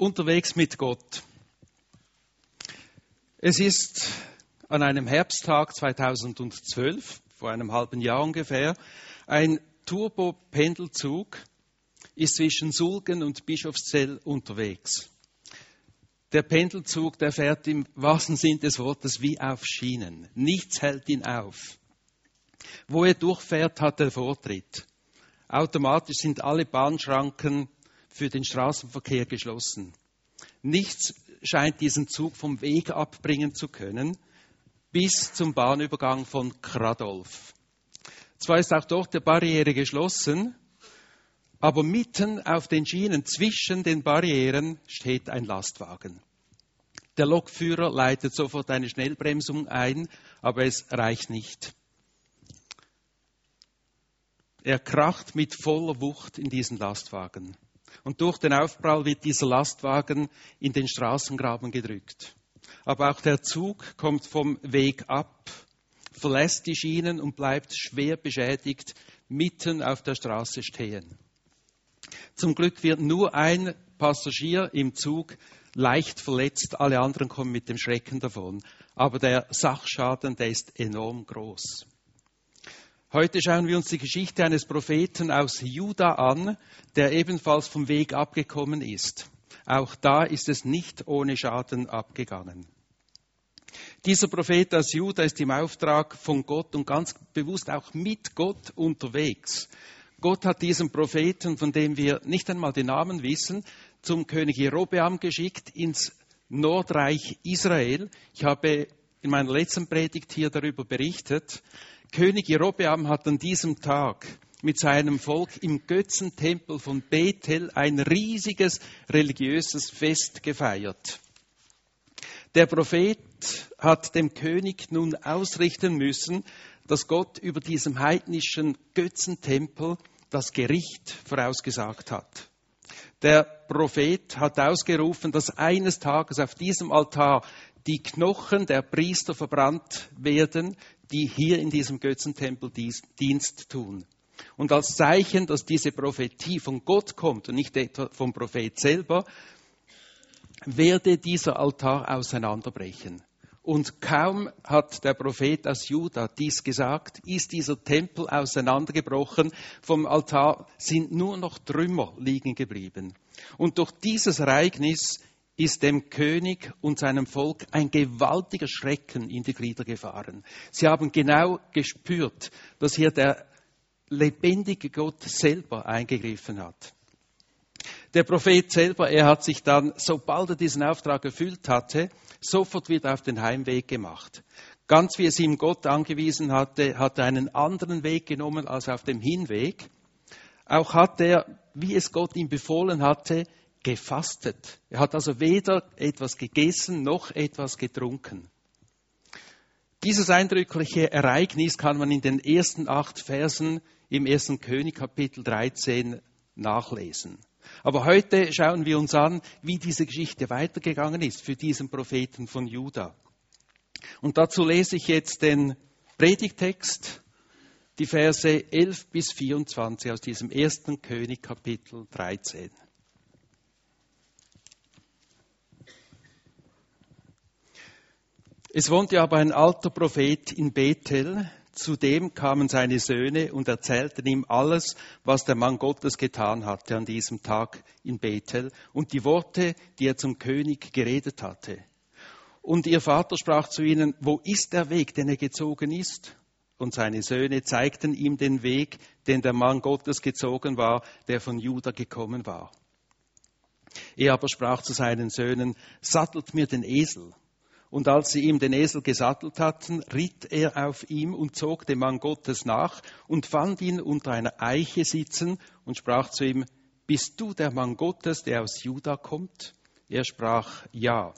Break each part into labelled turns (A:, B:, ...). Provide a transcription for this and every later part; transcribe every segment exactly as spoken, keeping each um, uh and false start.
A: Unterwegs mit Gott. Es ist an einem Herbsttag zweitausendzwölf, vor einem halben Jahr ungefähr, ein Turbo-Pendelzug ist zwischen Sulgen und Bischofszell unterwegs. Der Pendelzug, der fährt im wahrsten Sinn des Wortes wie auf Schienen. Nichts hält ihn auf. Wo er durchfährt, hat er Vortritt. Automatisch sind alle Bahnschranken für den Straßenverkehr geschlossen. Nichts scheint diesen Zug vom Weg abbringen zu können, bis zum Bahnübergang von Kradolf. Zwar ist auch dort die Barriere geschlossen, aber mitten auf den Schienen zwischen den Barrieren steht ein Lastwagen. Der Lokführer leitet sofort eine Schnellbremsung ein, aber es reicht nicht. Er kracht mit voller Wucht in diesen Lastwagen. Und durch den Aufprall wird dieser Lastwagen in den Straßengraben gedrückt. Aber auch der Zug kommt vom Weg ab, verlässt die Schienen und bleibt schwer beschädigt mitten auf der Straße stehen. Zum Glück wird nur ein Passagier im Zug leicht verletzt, alle anderen kommen mit dem Schrecken davon. Aber der Sachschaden, der ist enorm groß. Heute schauen wir uns die Geschichte eines Propheten aus Juda an, der ebenfalls vom Weg abgekommen ist. Auch da ist es nicht ohne Schaden abgegangen. Dieser Prophet aus Juda ist im Auftrag von Gott und ganz bewusst auch mit Gott unterwegs. Gott hat diesen Propheten, von dem wir nicht einmal den Namen wissen, zum König Jerobeam geschickt ins Nordreich Israel. Ich habe in meiner letzten Predigt hier darüber berichtet. König Jerobeam hat an diesem Tag mit seinem Volk im Götzentempel von Bethel ein riesiges religiöses Fest gefeiert. Der Prophet hat dem König nun ausrichten müssen, dass Gott über diesem heidnischen Götzentempel das Gericht vorausgesagt hat. Der Prophet hat ausgerufen, dass eines Tages auf diesem Altar die Knochen der Priester verbrannt werden, die hier in diesem Götzentempel Dienst tun. Und als Zeichen, dass diese Prophetie von Gott kommt und nicht etwa vom Prophet selber, werde dieser Altar auseinanderbrechen. Und kaum hat der Prophet aus Juda dies gesagt, ist dieser Tempel auseinandergebrochen. Vom Altar sind nur noch Trümmer liegen geblieben. Und durch dieses Ereignis ist dem König und seinem Volk ein gewaltiger Schrecken in die Glieder gefahren. Sie haben genau gespürt, dass hier der lebendige Gott selber eingegriffen hat. Der Prophet selber, er hat sich dann, sobald er diesen Auftrag erfüllt hatte, sofort wieder auf den Heimweg gemacht. Ganz wie es ihm Gott angewiesen hatte, hat er einen anderen Weg genommen als auf dem Hinweg. Auch hat er, wie es Gott ihm befohlen hatte, gefastet. Er hat also weder etwas gegessen noch etwas getrunken. Dieses eindrückliche Ereignis kann man in den ersten acht Versen im ersten König Kapitel dreizehn nachlesen. Aber heute schauen wir uns an, wie diese Geschichte weitergegangen ist für diesen Propheten von Juda. Und dazu lese ich jetzt den Predigtext, die Verse elf bis vierundzwanzig aus diesem ersten König Kapitel dreizehn. Es wohnte aber ein alter Prophet in Bethel. Zu dem kamen seine Söhne und erzählten ihm alles, was der Mann Gottes getan hatte an diesem Tag in Bethel und die Worte, die er zum König geredet hatte. Und ihr Vater sprach zu ihnen, wo ist der Weg, den er gezogen ist? Und seine Söhne zeigten ihm den Weg, den der Mann Gottes gezogen war, der von Juda gekommen war. Er aber sprach zu seinen Söhnen, sattelt mir den Esel. Und als sie ihm den Esel gesattelt hatten, ritt er auf ihm und zog dem Mann Gottes nach und fand ihn unter einer Eiche sitzen und sprach zu ihm, bist du der Mann Gottes, der aus Juda kommt? Er sprach, ja.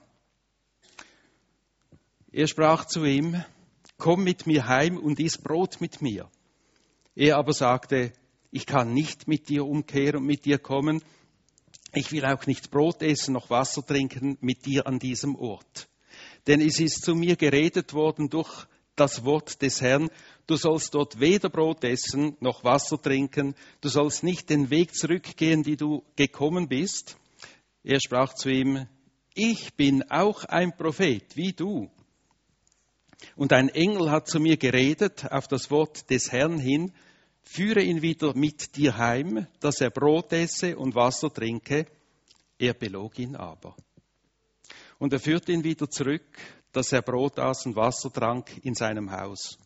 A: Er sprach zu ihm, komm mit mir heim und iss Brot mit mir. Er aber sagte, ich kann nicht mit dir umkehren und mit dir kommen. Ich will auch nicht Brot essen noch Wasser trinken mit dir an diesem Ort. Denn es ist zu mir geredet worden durch das Wort des Herrn, du sollst dort weder Brot essen noch Wasser trinken, du sollst nicht den Weg zurückgehen, die du gekommen bist, Er sprach zu ihm, ich bin auch ein Prophet, wie du. Und ein Engel hat zu mir geredet auf das Wort des Herrn hin, führe ihn wieder mit dir heim, dass er Brot esse und Wasser trinke. Er belog ihn aber. Und er führte ihn wieder zurück, dass er Brot aß und Wasser trank in seinem Haus.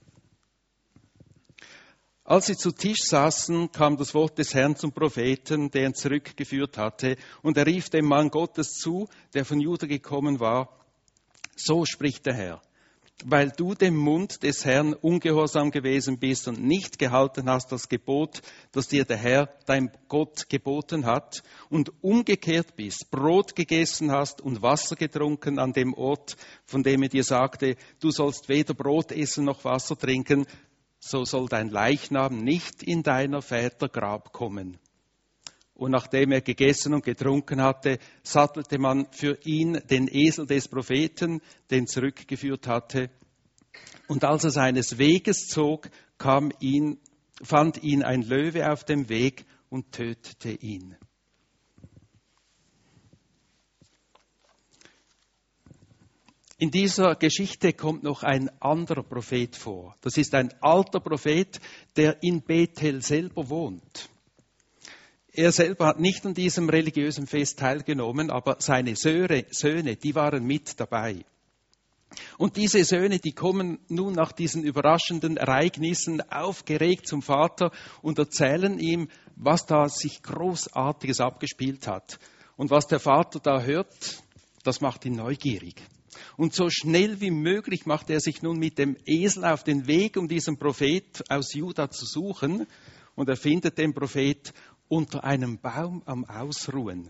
A: Als sie zu Tisch saßen, kam das Wort des Herrn zum Propheten, der ihn zurückgeführt hatte, und er rief dem Mann Gottes zu, der von Juda gekommen war, so spricht der Herr, weil du dem Mund des Herrn ungehorsam gewesen bist und nicht gehalten hast das Gebot, das dir der Herr, dein Gott, geboten hat, und umgekehrt bist, Brot gegessen hast und Wasser getrunken an dem Ort, von dem er dir sagte, du sollst weder Brot essen noch Wasser trinken, so soll dein Leichnam nicht in deiner Väter Grab kommen. Und nachdem er gegessen und getrunken hatte, sattelte man für ihn den Esel des Propheten, den zurückgeführt hatte. Und als er seines Weges zog, kam ihn, fand ihn ein Löwe auf dem Weg und tötete ihn. In dieser Geschichte kommt noch ein anderer Prophet vor. Das ist ein alter Prophet, der in Bethel selber wohnt. Er selber hat nicht an diesem religiösen Fest teilgenommen, aber seine Söhne, die waren mit dabei. Und diese Söhne, die kommen nun nach diesen überraschenden Ereignissen aufgeregt zum Vater und erzählen ihm, was da sich Großartiges abgespielt hat. Und was der Vater da hört, das macht ihn neugierig. Und so schnell wie möglich macht er sich nun mit dem Esel auf den Weg, um diesen Prophet aus Juda zu suchen. Und er findet den Prophet unter einem Baum am Ausruhen.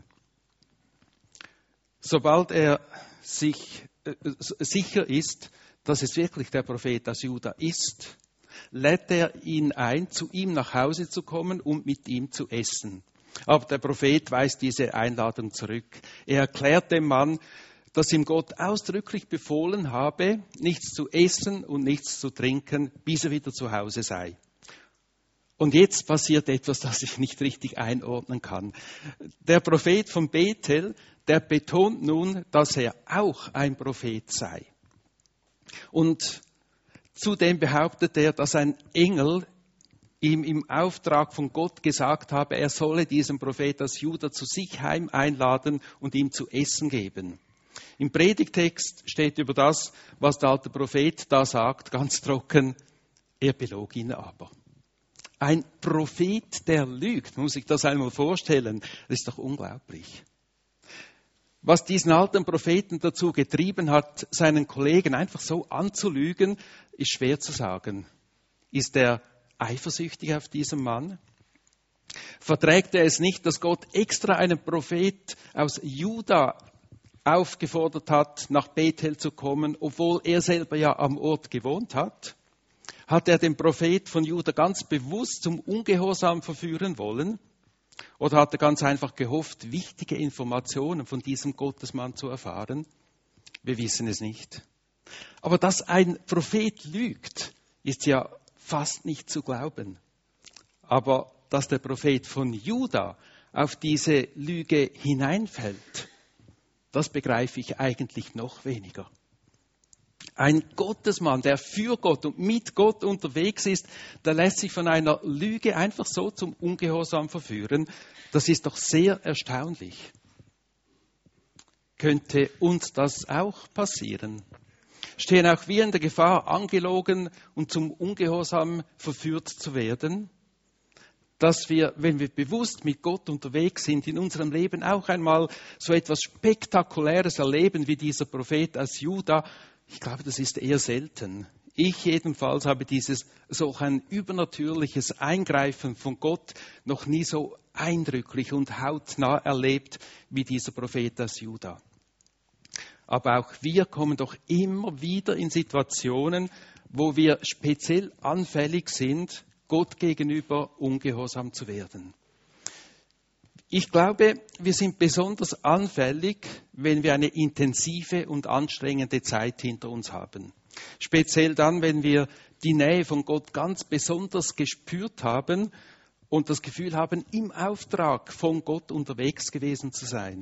A: Sobald er sich äh, sicher ist, dass es wirklich der Prophet aus Juda ist, lädt er ihn ein, zu ihm nach Hause zu kommen und mit ihm zu essen. Aber der Prophet weist diese Einladung zurück. Er erklärt dem Mann, dass ihm Gott ausdrücklich befohlen habe, nichts zu essen und nichts zu trinken, bis er wieder zu Hause sei. Und jetzt passiert etwas, das ich nicht richtig einordnen kann. Der Prophet von Bethel, der betont nun, dass er auch ein Prophet sei. Und zudem behauptet er, dass ein Engel ihm im Auftrag von Gott gesagt habe, er solle diesen Prophet aus Juda zu sich heim einladen und ihm zu essen geben. Im Predigtext steht über das, was der alte Prophet da sagt, ganz trocken, er belog ihn aber. Ein Prophet, der lügt, muss ich das einmal vorstellen, das ist doch unglaublich. Was diesen alten Propheten dazu getrieben hat, seinen Kollegen einfach so anzulügen, ist schwer zu sagen. Ist er eifersüchtig auf diesen Mann? Verträgt er es nicht, dass Gott extra einen Prophet aus Juda aufgefordert hat, nach Bethel zu kommen, obwohl er selber ja am Ort gewohnt hat? Hat er den Prophet von Juda ganz bewusst zum Ungehorsam verführen wollen? Oder hat er ganz einfach gehofft, wichtige Informationen von diesem Gottesmann zu erfahren? Wir wissen es nicht. Aber dass ein Prophet lügt, ist ja fast nicht zu glauben. Aber dass der Prophet von Juda auf diese Lüge hineinfällt, das begreife ich eigentlich noch weniger. Ein Gottesmann, der für Gott und mit Gott unterwegs ist, der lässt sich von einer Lüge einfach so zum Ungehorsam verführen. Das ist doch sehr erstaunlich. Könnte uns das auch passieren? Stehen auch wir in der Gefahr, angelogen und zum Ungehorsam verführt zu werden? Dass wir, wenn wir bewusst mit Gott unterwegs sind, in unserem Leben auch einmal so etwas Spektakuläres erleben wie dieser Prophet aus Juda. Ich glaube, das ist eher selten. Ich jedenfalls habe dieses solch ein übernatürliches Eingreifen von Gott noch nie so eindrücklich und hautnah erlebt wie dieser Prophet aus Juda. Aber auch wir kommen doch immer wieder in Situationen, wo wir speziell anfällig sind, Gott gegenüber ungehorsam zu werden. Ich glaube, wir sind besonders anfällig, wenn wir eine intensive und anstrengende Zeit hinter uns haben. Speziell dann, wenn wir die Nähe von Gott ganz besonders gespürt haben und das Gefühl haben, im Auftrag von Gott unterwegs gewesen zu sein.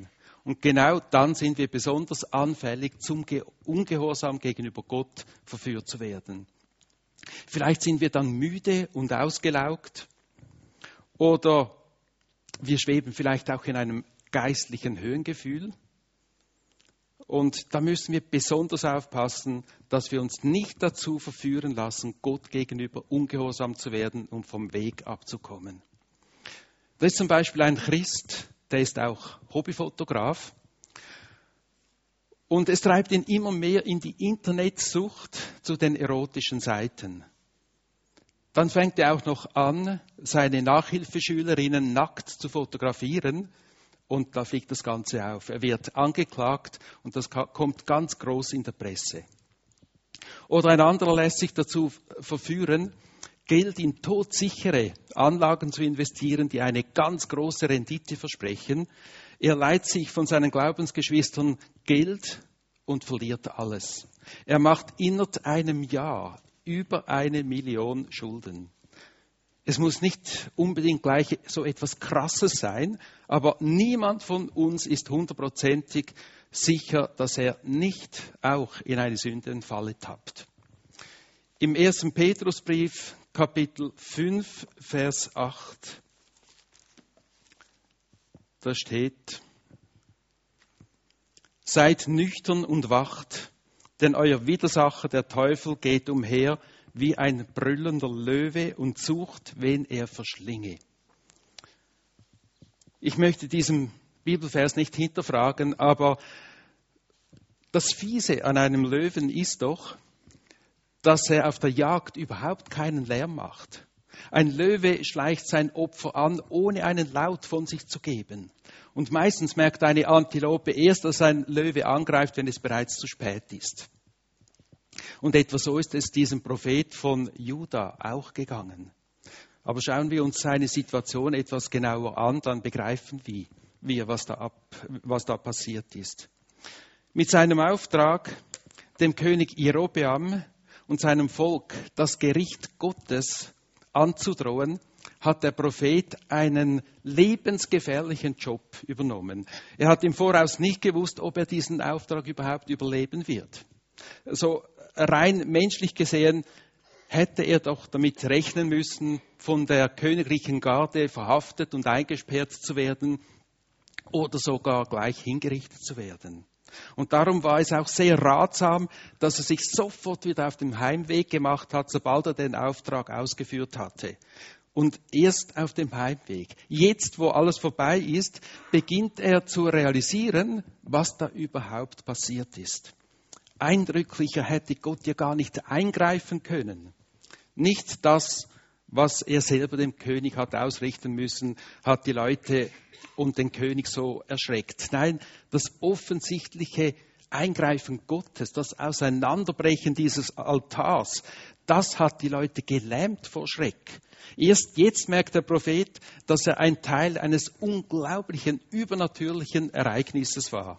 A: Und genau dann sind wir besonders anfällig, zum Ungehorsam gegenüber Gott verführt zu werden. Vielleicht sind wir dann müde und ausgelaugt oder wir schweben vielleicht auch in einem geistlichen Höhengefühl. Und da müssen wir besonders aufpassen, dass wir uns nicht dazu verführen lassen, Gott gegenüber ungehorsam zu werden und vom Weg abzukommen. Das ist zum Beispiel ein Christ, der ist auch Hobbyfotograf. Und es treibt ihn immer mehr in die Internetsucht zu den erotischen Seiten. Dann fängt er auch noch an, seine Nachhilfeschülerinnen nackt zu fotografieren. Und da fliegt das Ganze auf. Er wird angeklagt und das kommt ganz groß in der Presse. Oder ein anderer lässt sich dazu verführen, Geld in todsichere Anlagen zu investieren, die eine ganz große Rendite versprechen. Er leiht sich von seinen Glaubensgeschwistern Geld und verliert alles. Er macht innerhalb einem Jahr über eine Million Schulden. Es muss nicht unbedingt gleich so etwas Krasses sein, aber niemand von uns ist hundertprozentig sicher, dass er nicht auch in eine Sündenfalle tappt. Im ersten Petrusbrief, Kapitel fünf, Vers acht, da steht: Seid nüchtern und wacht, denn euer Widersacher, der Teufel, geht umher wie ein brüllender Löwe und sucht, wen er verschlinge. Ich möchte diesen Bibelvers nicht hinterfragen, aber das Fiese an einem Löwen ist doch, dass er auf der Jagd überhaupt keinen Lärm macht. Ein Löwe schleicht sein Opfer an, ohne einen Laut von sich zu geben. Und meistens merkt eine Antilope erst, dass ein Löwe angreift, wenn es bereits zu spät ist. Und etwa so ist es diesem Prophet von Juda auch gegangen. Aber schauen wir uns seine Situation etwas genauer an, dann begreifen wir, was da, ab, was da passiert ist. Mit seinem Auftrag, dem König Jerobeam und seinem Volk das Gericht Gottes anzudrohen, hat der Prophet einen lebensgefährlichen Job übernommen. Er hat im Voraus nicht gewusst, ob er diesen Auftrag überhaupt überleben wird. So rein menschlich gesehen hätte er doch damit rechnen müssen, von der königlichen Garde verhaftet und eingesperrt zu werden oder sogar gleich hingerichtet zu werden. Und darum war es auch sehr ratsam, dass er sich sofort wieder auf den Heimweg gemacht hat, sobald er den Auftrag ausgeführt hatte. Und erst auf dem Heimweg, jetzt wo alles vorbei ist, beginnt er zu realisieren, was da überhaupt passiert ist. Eindrücklicher hätte Gott ja gar nicht eingreifen können. Nicht das, was er selber dem König hat ausrichten müssen, hat die Leute und den König so erschreckt. Nein, das offensichtliche Eingreifen Gottes, das Auseinanderbrechen dieses Altars, das hat die Leute gelähmt vor Schreck. Erst jetzt merkt der Prophet, dass er ein Teil eines unglaublichen, übernatürlichen Ereignisses war.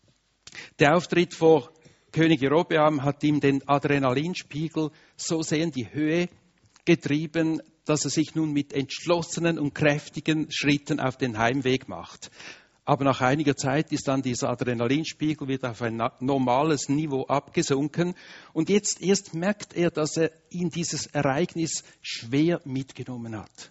A: Der Auftritt vor König Jerobeam hat ihm den Adrenalinspiegel so sehr in die Höhe getrieben, dass er sich nun mit entschlossenen und kräftigen Schritten auf den Heimweg macht. Aber nach einiger Zeit ist dann dieser Adrenalinspiegel wieder auf ein normales Niveau abgesunken. Und jetzt erst merkt er, dass er ihn dieses Ereignis schwer mitgenommen hat.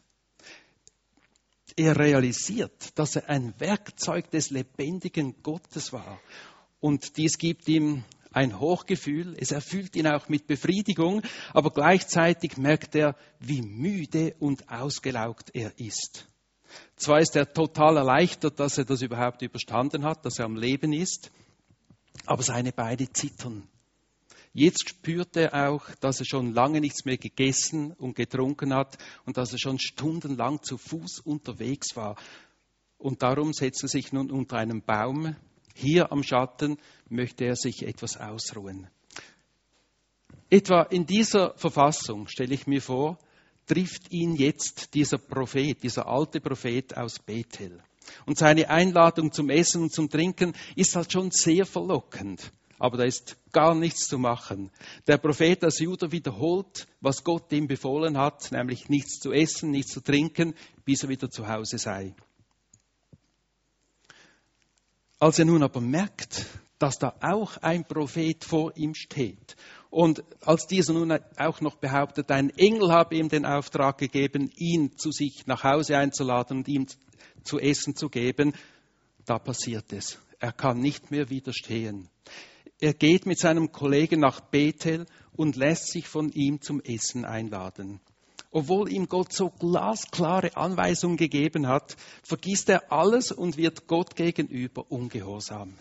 A: Er realisiert, dass er ein Werkzeug des lebendigen Gottes war. Und dies gibt ihm ein Hochgefühl, es erfüllt ihn auch mit Befriedigung, aber gleichzeitig merkt er, wie müde und ausgelaugt er ist. Zwar ist er total erleichtert, dass er das überhaupt überstanden hat, dass er am Leben ist, aber seine Beine zittern. Jetzt spürt er auch, dass er schon lange nichts mehr gegessen und getrunken hat und dass er schon stundenlang zu Fuß unterwegs war. Und darum setzt er sich nun unter einem Baum. Hier am Schatten möchte er sich etwas ausruhen. Etwa in dieser Verfassung, stelle ich mir vor, trifft ihn jetzt dieser Prophet, dieser alte Prophet aus Bethel. Und seine Einladung zum Essen und zum Trinken ist halt schon sehr verlockend. Aber da ist gar nichts zu machen. Der Prophet aus Juda wiederholt, was Gott ihm befohlen hat, nämlich nichts zu essen, nichts zu trinken, bis er wieder zu Hause sei. Als er nun aber merkt, dass da auch ein Prophet vor ihm steht und als dieser nun auch noch behauptet, ein Engel habe ihm den Auftrag gegeben, ihn zu sich nach Hause einzuladen und ihm zu essen zu geben, da passiert es. Er kann nicht mehr widerstehen. Er geht mit seinem Kollegen nach Bethel und lässt sich von ihm zum Essen einladen. Obwohl ihm Gott so glasklare Anweisungen gegeben hat, vergisst er alles und wird Gott gegenüber ungehorsam.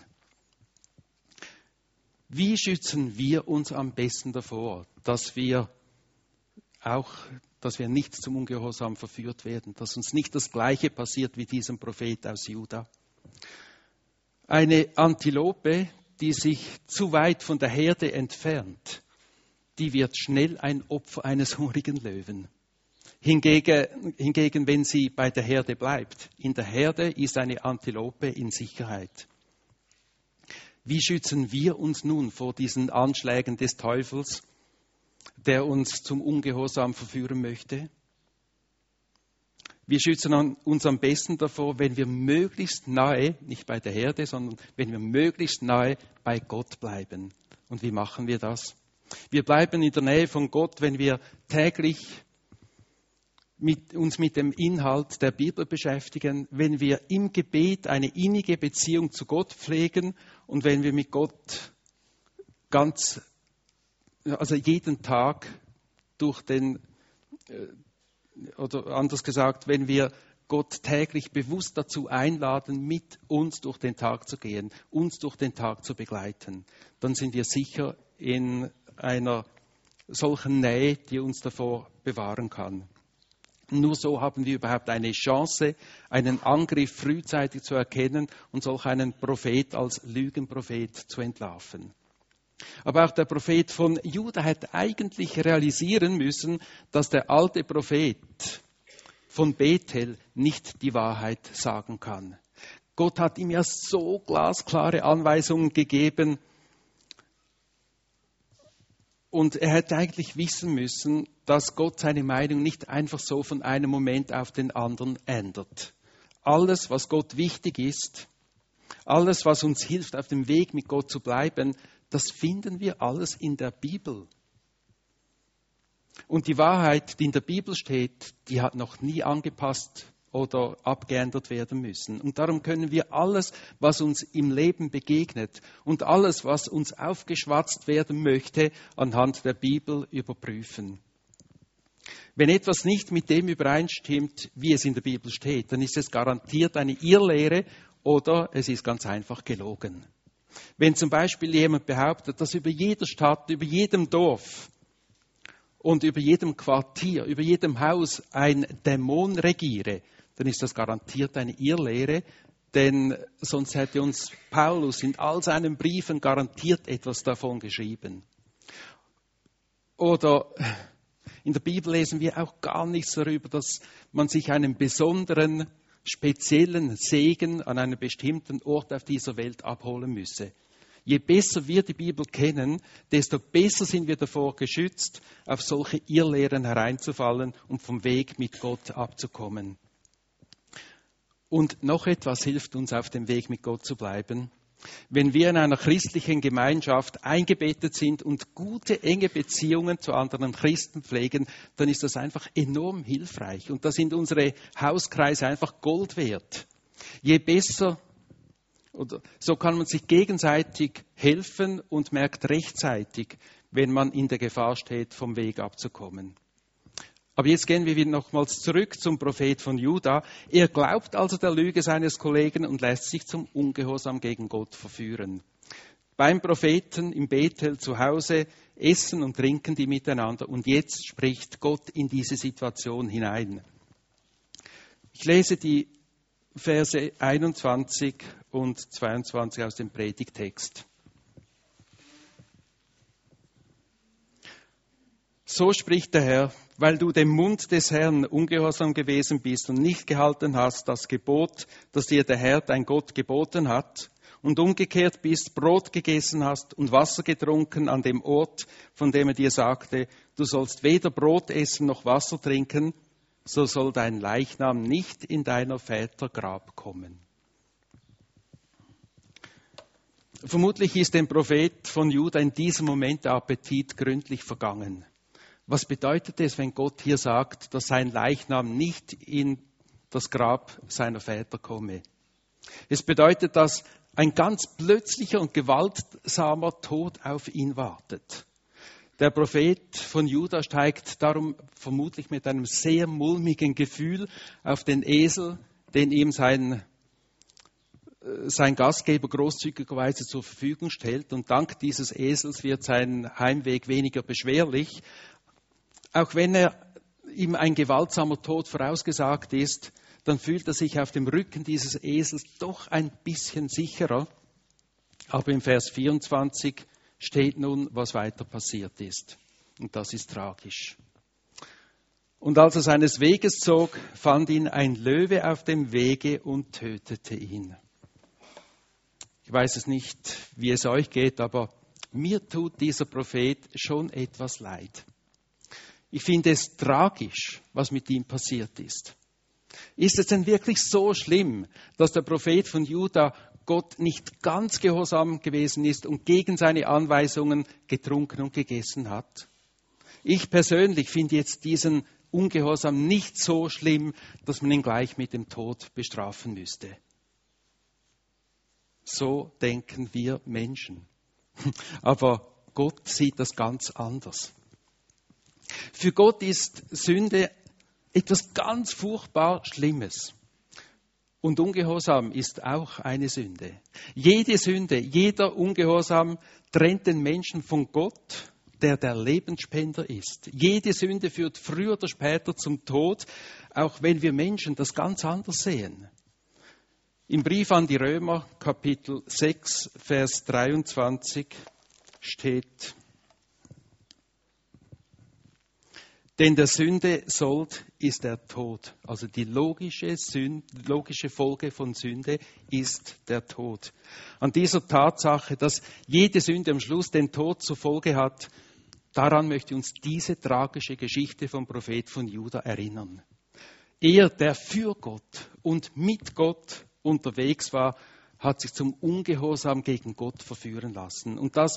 A: Wie schützen wir uns am besten davor, dass wir auch, dass wir nicht zum Ungehorsam verführt werden, dass uns nicht das Gleiche passiert wie diesem Prophet aus Juda? Eine Antilope, die sich zu weit von der Herde entfernt, die wird schnell ein Opfer eines hungrigen Löwen. Hingegen, hingegen, wenn sie bei der Herde bleibt, in der Herde ist eine Antilope in Sicherheit. Wie schützen wir uns nun vor diesen Anschlägen des Teufels, der uns zum Ungehorsam verführen möchte? Wir schützen uns am besten davor, wenn wir möglichst nahe, nicht bei der Herde, sondern wenn wir möglichst nahe bei Gott bleiben. Und wie machen wir das? Wir bleiben in der Nähe von Gott, wenn wir täglich mit, uns mit dem Inhalt der Bibel beschäftigen, wenn wir im Gebet eine innige Beziehung zu Gott pflegen und wenn wir mit Gott ganz, also jeden Tag durch den, oder anders gesagt, wenn wir Gott täglich bewusst dazu einladen, mit uns durch den Tag zu gehen, uns durch den Tag zu begleiten, dann sind wir sicher in einer solchen Nähe, die uns davor bewahren kann. Nur so haben wir überhaupt eine Chance, einen Angriff frühzeitig zu erkennen und solch einen Prophet als Lügenprophet zu entlarven. Aber auch der Prophet von Juda hätte eigentlich realisieren müssen, dass der alte Prophet von Bethel nicht die Wahrheit sagen kann. Gott hat ihm ja so glasklare Anweisungen gegeben, und er hätte eigentlich wissen müssen, dass Gott seine Meinung nicht einfach so von einem Moment auf den anderen ändert. Alles, was Gott wichtig ist, alles, was uns hilft, auf dem Weg mit Gott zu bleiben, das finden wir alles in der Bibel. Und die Wahrheit, die in der Bibel steht, die hat noch nie angepasst oder abgeändert werden müssen. Und darum können wir alles, was uns im Leben begegnet und alles, was uns aufgeschwatzt werden möchte, anhand der Bibel überprüfen. Wenn etwas nicht mit dem übereinstimmt, wie es in der Bibel steht, dann ist es garantiert eine Irrlehre oder es ist ganz einfach gelogen. Wenn zum Beispiel jemand behauptet, dass über jeder Stadt, über jedem Dorf und über jedem Quartier, über jedem Haus ein Dämon regiere, dann ist das garantiert eine Irrlehre, denn sonst hätte uns Paulus in all seinen Briefen garantiert etwas davon geschrieben. Oder in der Bibel lesen wir auch gar nichts darüber, dass man sich einen besonderen, speziellen Segen an einem bestimmten Ort auf dieser Welt abholen müsse. Je besser wir die Bibel kennen, desto besser sind wir davor geschützt, auf solche Irrlehren hereinzufallen und vom Weg mit Gott abzukommen. Und noch etwas hilft uns, auf dem Weg mit Gott zu bleiben. Wenn wir in einer christlichen Gemeinschaft eingebettet sind und gute, enge Beziehungen zu anderen Christen pflegen, dann ist das einfach enorm hilfreich. Und da sind unsere Hauskreise einfach Gold wert. Je besser, oder so kann man sich gegenseitig helfen und merkt rechtzeitig, wenn man in der Gefahr steht, vom Weg abzukommen. Aber jetzt gehen wir wieder nochmals zurück zum Prophet von Juda. Er glaubt also der Lüge seines Kollegen und lässt sich zum Ungehorsam gegen Gott verführen. Beim Propheten im Bethel zu Hause essen und trinken die miteinander und jetzt spricht Gott in diese Situation hinein. Ich lese die Verse einundzwanzig und zweiundzwanzig aus dem Predigtext. So spricht der Herr: Weil du dem Mund des Herrn ungehorsam gewesen bist und nicht gehalten hast das Gebot, das dir der Herr, dein Gott, geboten hat, und umgekehrt bist, Brot gegessen hast und Wasser getrunken an dem Ort, von dem er dir sagte, du sollst weder Brot essen noch Wasser trinken, so soll dein Leichnam nicht in deiner Väter Grab kommen. Vermutlich ist dem Prophet von Juda in diesem Moment der Appetit gründlich vergangen. Was bedeutet es, wenn Gott hier sagt, dass sein Leichnam nicht in das Grab seiner Väter komme? Es bedeutet, dass ein ganz plötzlicher und gewaltsamer Tod auf ihn wartet. Der Prophet von Juda steigt darum vermutlich mit einem sehr mulmigen Gefühl auf den Esel, den ihm sein, sein Gastgeber großzügigerweise zur Verfügung stellt. Und dank dieses Esels wird sein Heimweg weniger beschwerlich. Auch wenn er ihm ein gewaltsamer Tod vorausgesagt ist, dann fühlt er sich auf dem Rücken dieses Esels doch ein bisschen sicherer. Aber im Vers vierundzwanzig steht nun, was weiter passiert ist. Und das ist tragisch. Und als er seines Weges zog, fand ihn ein Löwe auf dem Wege und tötete ihn. Ich weiß es nicht, wie es euch geht, aber mir tut dieser Prophet schon etwas leid. Ich finde es tragisch, was mit ihm passiert ist. Ist es denn wirklich so schlimm, dass der Prophet von Juda Gott nicht ganz gehorsam gewesen ist und gegen seine Anweisungen getrunken und gegessen hat? Ich persönlich finde jetzt diesen Ungehorsam nicht so schlimm, dass man ihn gleich mit dem Tod bestrafen müsste. So denken wir Menschen. Aber Gott sieht das ganz anders. Für Gott ist Sünde etwas ganz furchtbar Schlimmes. Und Ungehorsam ist auch eine Sünde. Jede Sünde, jeder Ungehorsam trennt den Menschen von Gott, der der Lebensspender ist. Jede Sünde führt früher oder später zum Tod, auch wenn wir Menschen das ganz anders sehen. Im Brief an die Römer, Kapitel sechs, Vers dreiundzwanzig steht: Denn der Sünde Sold ist der Tod. Also die logische, Sünde, logische Folge von Sünde ist der Tod. An dieser Tatsache, dass jede Sünde am Schluss den Tod zur Folge hat, daran möchte uns diese tragische Geschichte vom Prophet von Juda erinnern. Er, der für Gott und mit Gott unterwegs war, hat sich zum Ungehorsam gegen Gott verführen lassen. Und das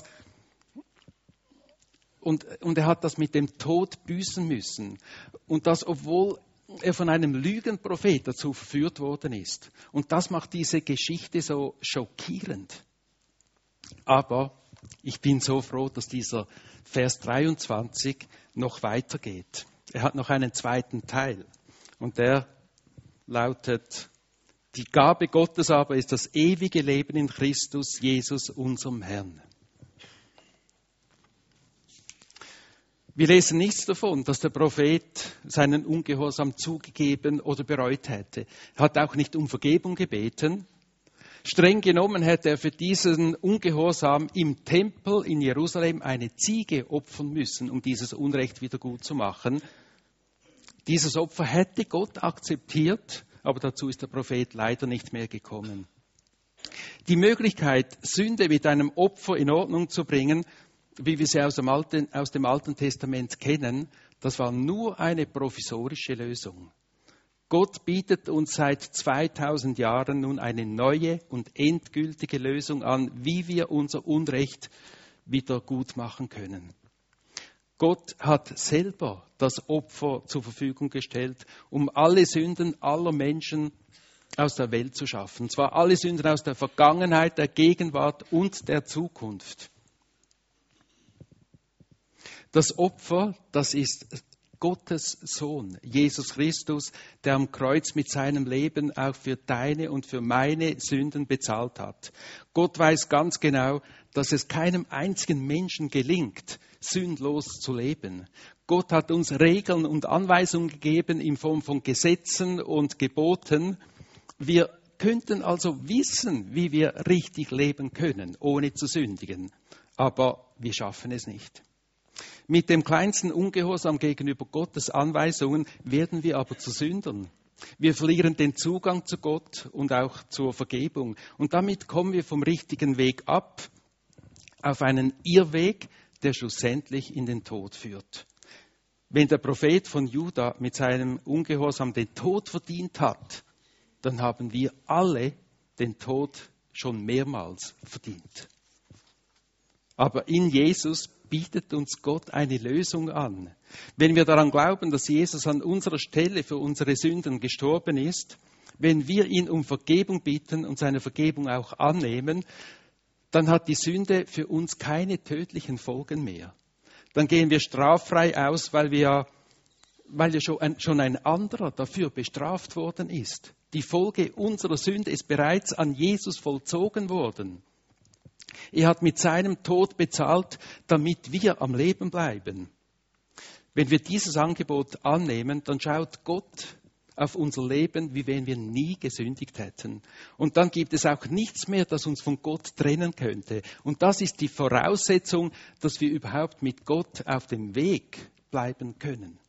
A: Und, und er hat das mit dem Tod büßen müssen. Und das, obwohl er von einem Lügenprophet dazu verführt worden ist. Und das macht diese Geschichte so schockierend. Aber ich bin so froh, dass dieser Vers dreiundzwanzig noch weitergeht. Er hat noch einen zweiten Teil. Und der lautet: Die Gabe Gottes aber ist das ewige Leben in Christus Jesus, unserem Herrn. Wir lesen nichts davon, dass der Prophet seinen Ungehorsam zugegeben oder bereut hätte. Er hat auch nicht um Vergebung gebeten. Streng genommen hätte er für diesen Ungehorsam im Tempel in Jerusalem eine Ziege opfern müssen, um dieses Unrecht wieder gut zu machen. Dieses Opfer hätte Gott akzeptiert, aber dazu ist der Prophet leider nicht mehr gekommen. Die Möglichkeit, Sünde mit einem Opfer in Ordnung zu bringen, wie wir sie aus dem Alten, aus dem Alten Testament kennen, das war nur eine provisorische Lösung. Gott bietet uns seit zweitausend Jahren nun eine neue und endgültige Lösung an, wie wir unser Unrecht wieder gut machen können. Gott hat selber das Opfer zur Verfügung gestellt, um alle Sünden aller Menschen aus der Welt zu schaffen. Und zwar alle Sünden aus der Vergangenheit, der Gegenwart und der Zukunft. Das Opfer, das ist Gottes Sohn, Jesus Christus, der am Kreuz mit seinem Leben auch für deine und für meine Sünden bezahlt hat. Gott weiß ganz genau, dass es keinem einzigen Menschen gelingt, sündlos zu leben. Gott hat uns Regeln und Anweisungen gegeben in Form von Gesetzen und Geboten. Wir könnten also wissen, wie wir richtig leben können, ohne zu sündigen. Aber wir schaffen es nicht. Mit dem kleinsten Ungehorsam gegenüber Gottes Anweisungen werden wir aber zu Sündern. Wir verlieren den Zugang zu Gott und auch zur Vergebung. Und damit kommen wir vom richtigen Weg ab auf einen Irrweg, der schlussendlich in den Tod führt. Wenn der Prophet von Juda mit seinem Ungehorsam den Tod verdient hat, dann haben wir alle den Tod schon mehrmals verdient. Aber in Jesus bietet uns Gott eine Lösung an. Wenn wir daran glauben, dass Jesus an unserer Stelle für unsere Sünden gestorben ist, wenn wir ihn um Vergebung bitten und seine Vergebung auch annehmen, dann hat die Sünde für uns keine tödlichen Folgen mehr. Dann gehen wir straffrei aus, weil wir, weil ja schon ein, schon ein anderer dafür bestraft worden ist. Die Folge unserer Sünde ist bereits an Jesus vollzogen worden. Er hat mit seinem Tod bezahlt, damit wir am Leben bleiben. Wenn wir dieses Angebot annehmen, dann schaut Gott auf unser Leben, wie wenn wir nie gesündigt hätten. Und dann gibt es auch nichts mehr, das uns von Gott trennen könnte. Und das ist die Voraussetzung, dass wir überhaupt mit Gott auf dem Weg bleiben können.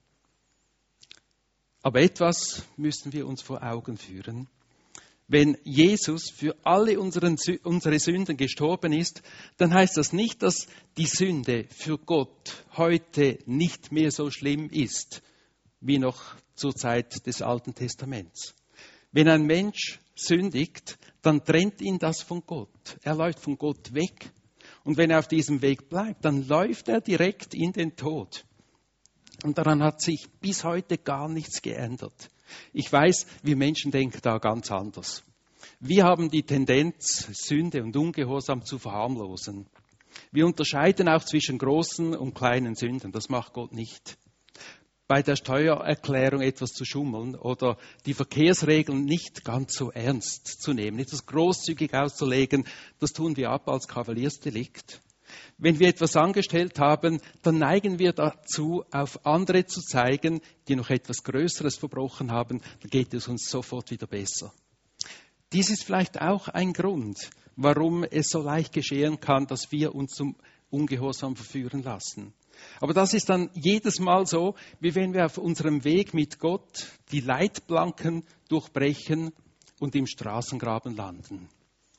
A: Aber etwas müssen wir uns vor Augen führen. Wenn Jesus für alle unseren, unsere Sünden gestorben ist, dann heißt das nicht, dass die Sünde für Gott heute nicht mehr so schlimm ist, wie noch zur Zeit des Alten Testaments. Wenn ein Mensch sündigt, dann trennt ihn das von Gott. Er läuft von Gott weg. Und wenn er auf diesem Weg bleibt, dann läuft er direkt in den Tod. Und daran hat sich bis heute gar nichts geändert. Ich weiß, wir Menschen denken da ganz anders. Wir haben die Tendenz, Sünde und Ungehorsam zu verharmlosen. Wir unterscheiden auch zwischen großen und kleinen Sünden. Das macht Gott nicht. Bei der Steuererklärung etwas zu schummeln oder die Verkehrsregeln nicht ganz so ernst zu nehmen, etwas großzügig auszulegen, das tun wir ab als Kavaliersdelikt. Wenn wir etwas angestellt haben, dann neigen wir dazu, auf andere zu zeigen, die noch etwas Größeres verbrochen haben, dann geht es uns sofort wieder besser. Dies ist vielleicht auch ein Grund, warum es so leicht geschehen kann, dass wir uns zum Ungehorsam verführen lassen. Aber das ist dann jedes Mal so, wie wenn wir auf unserem Weg mit Gott die Leitplanken durchbrechen und im Straßengraben landen.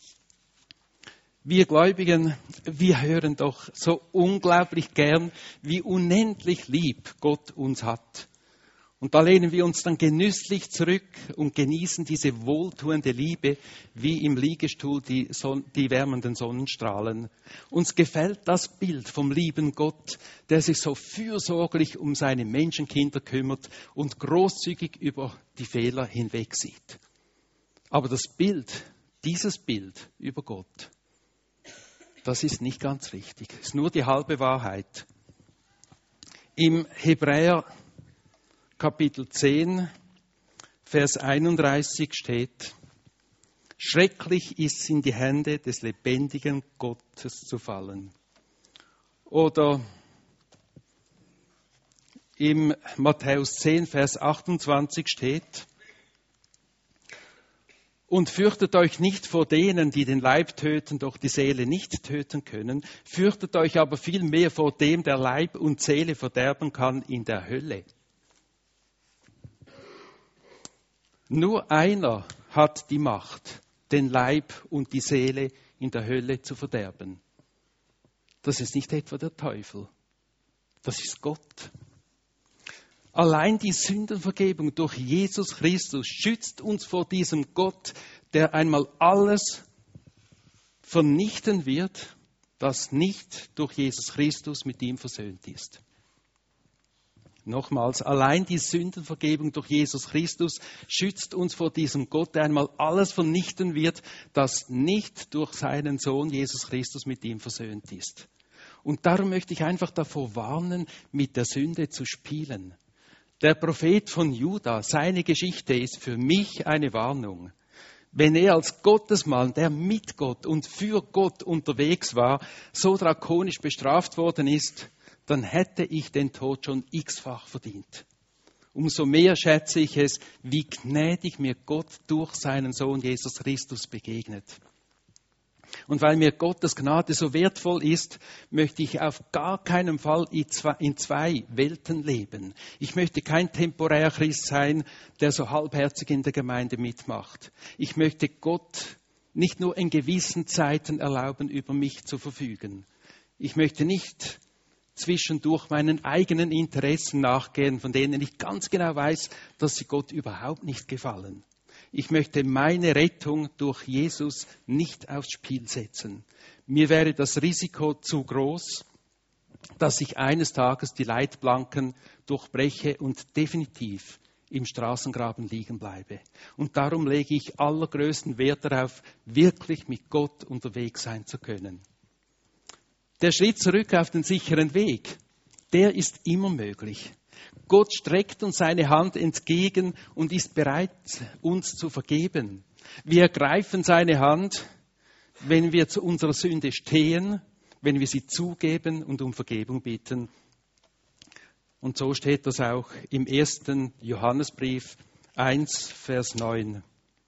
A: Wir Gläubigen, wir hören doch so unglaublich gern, wie unendlich lieb Gott uns hat. Und da lehnen wir uns dann genüsslich zurück und genießen diese wohltuende Liebe, wie im Liegestuhl die, Son- die wärmenden Sonnenstrahlen. Uns gefällt das Bild vom lieben Gott, der sich so fürsorglich um seine Menschenkinder kümmert und großzügig über die Fehler hinwegsieht. Aber das Bild, dieses Bild über Gott, das ist nicht ganz richtig. Es ist nur die halbe Wahrheit. Im Hebräer Kapitel zehn, Vers einunddreißig steht: Schrecklich ist es, in die Hände des lebendigen Gottes zu fallen. Oder im Matthäus zehn, Vers achtundzwanzig steht: Und fürchtet euch nicht vor denen, die den Leib töten, doch die Seele nicht töten können. Fürchtet euch aber vielmehr vor dem, der Leib und Seele verderben kann in der Hölle. Nur einer hat die Macht, den Leib und die Seele in der Hölle zu verderben. Das ist nicht etwa der Teufel, das ist Gott. Allein die Sündenvergebung durch Jesus Christus schützt uns vor diesem Gott, der einmal alles vernichten wird, das nicht durch Jesus Christus mit ihm versöhnt ist. Nochmals, allein die Sündenvergebung durch Jesus Christus schützt uns vor diesem Gott, der einmal alles vernichten wird, das nicht durch seinen Sohn Jesus Christus mit ihm versöhnt ist. Und darum möchte ich einfach davor warnen, mit der Sünde zu spielen. Der Prophet von Juda, seine Geschichte ist für mich eine Warnung. Wenn er als Gottesmann, der mit Gott und für Gott unterwegs war, so drakonisch bestraft worden ist, dann hätte ich den Tod schon x-fach verdient. Umso mehr schätze ich es, wie gnädig mir Gott durch seinen Sohn Jesus Christus begegnet. Und weil mir Gottes Gnade so wertvoll ist, möchte ich auf gar keinen Fall in zwei Welten leben. Ich möchte kein temporärer Christ sein, der so halbherzig in der Gemeinde mitmacht. Ich möchte Gott nicht nur in gewissen Zeiten erlauben, über mich zu verfügen. Ich möchte nicht zwischendurch meinen eigenen Interessen nachgehen, von denen ich ganz genau weiß, dass sie Gott überhaupt nicht gefallen. Ich möchte meine Rettung durch Jesus nicht aufs Spiel setzen. Mir wäre das Risiko zu groß, dass ich eines Tages die Leitplanken durchbreche und definitiv im Straßengraben liegen bleibe. Und darum lege ich allergrößten Wert darauf, wirklich mit Gott unterwegs sein zu können. Der Schritt zurück auf den sicheren Weg, der ist immer möglich. Gott streckt uns seine Hand entgegen und ist bereit, uns zu vergeben. Wir ergreifen seine Hand, wenn wir zu unserer Sünde stehen, wenn wir sie zugeben und um Vergebung bitten. Und so steht das auch im ersten Johannesbrief eins, Vers neun.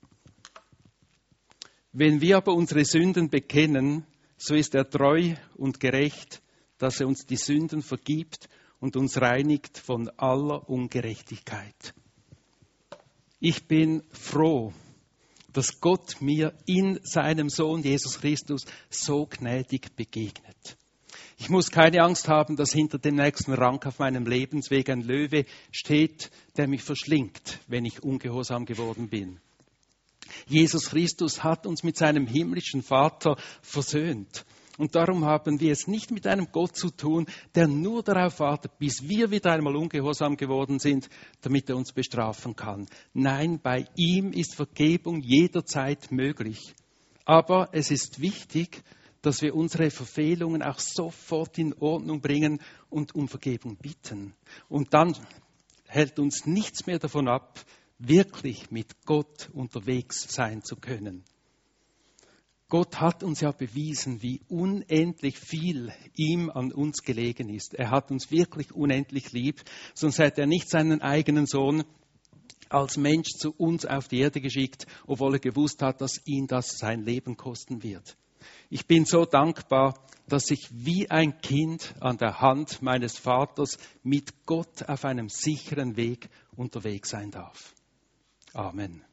A: Wenn wir aber unsere Sünden bekennen, so ist er treu und gerecht, dass er uns die Sünden vergibt und uns reinigt von aller Ungerechtigkeit. Ich bin froh, dass Gott mir in seinem Sohn Jesus Christus so gnädig begegnet. Ich muss keine Angst haben, dass hinter dem nächsten Rang auf meinem Lebensweg ein Löwe steht, der mich verschlingt, wenn ich ungehorsam geworden bin. Jesus Christus hat uns mit seinem himmlischen Vater versöhnt. Und darum haben wir es nicht mit einem Gott zu tun, der nur darauf wartet, bis wir wieder einmal ungehorsam geworden sind, damit er uns bestrafen kann. Nein, bei ihm ist Vergebung jederzeit möglich. Aber es ist wichtig, dass wir unsere Verfehlungen auch sofort in Ordnung bringen und um Vergebung bitten. Und dann hält uns nichts mehr davon ab, wirklich mit Gott unterwegs sein zu können. Gott hat uns ja bewiesen, wie unendlich viel ihm an uns gelegen ist. Er hat uns wirklich unendlich lieb, sonst hätte er nicht seinen eigenen Sohn als Mensch zu uns auf die Erde geschickt, obwohl er gewusst hat, dass ihn das sein Leben kosten wird. Ich bin so dankbar, dass ich wie ein Kind an der Hand meines Vaters mit Gott auf einem sicheren Weg unterwegs sein darf. Amen.